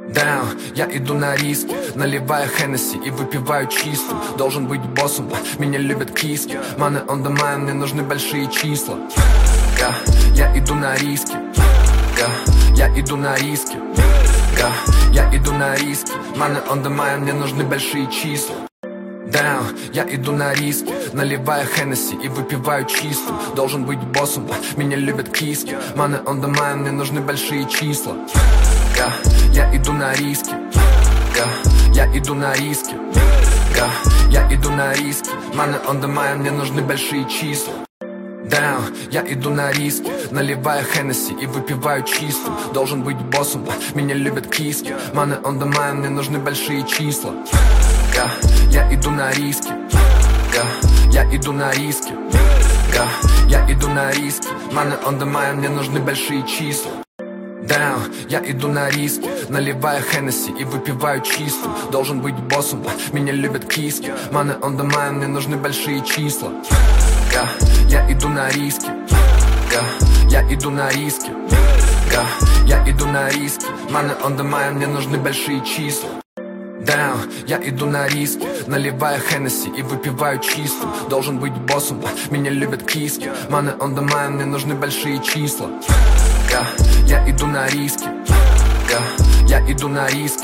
Down, я иду на риски, наливаю Хеннесси и выпиваю чистую. Должен быть боссом, меня любят киски. Money on the mind, мне нужны большие числа. Я иду на риски, я иду на риски, я иду на риски. Money on the mind, мне нужны большие числа. Down, я иду на риски, наливаю Хеннесси и выпиваю чистую. Должен быть боссом, меня любят киски. Money on the mind, мне нужны большие числа. Я иду на риски, я иду на риски, я иду на риски. Money on the mind, мне нужны большие числа. Down, я иду на риски, наливаю Хеннесси и выпиваю чистую. Должен быть боссом, меня любят киски. Money on the mind, мне нужны большие числа. Я иду на риски, я иду на риски, я иду на риски. Money on the mind, мне нужны большие числа. Down, я иду на риски, наливаю Хеннесси и выпиваю чистую. Должен быть боссом, меня любят киски. Money on the mind, мне нужны большие числа. Я иду на риски, я иду на риски, я иду на риски. Money on the mind, мне нужны большие числа. Down, я иду на риски, наливаю Хеннесси и выпиваю чистую. Должен быть боссом, меня любят киски. Money on the mind, мне нужны большие числа. Я иду на риски, я иду на риски,